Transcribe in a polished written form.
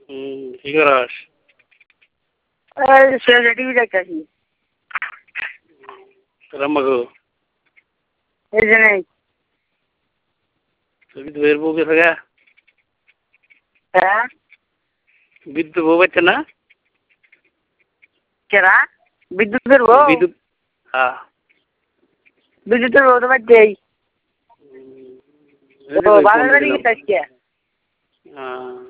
কি করস? Serial TV দেখতেছি। রাম্মাগো এই যে নেই। বিদ্যুতের বউ গেছে গা? হ্যাঁ বিদ্যুৎ বউ পাচ্ছে না? কেরা? বিদ্যুতের বউ? বিদ্যুৎ হ্যাঁ বিদ্যুতের বউ তো বাচ্চাই। বাবার বাড়ি গেছে আজকে।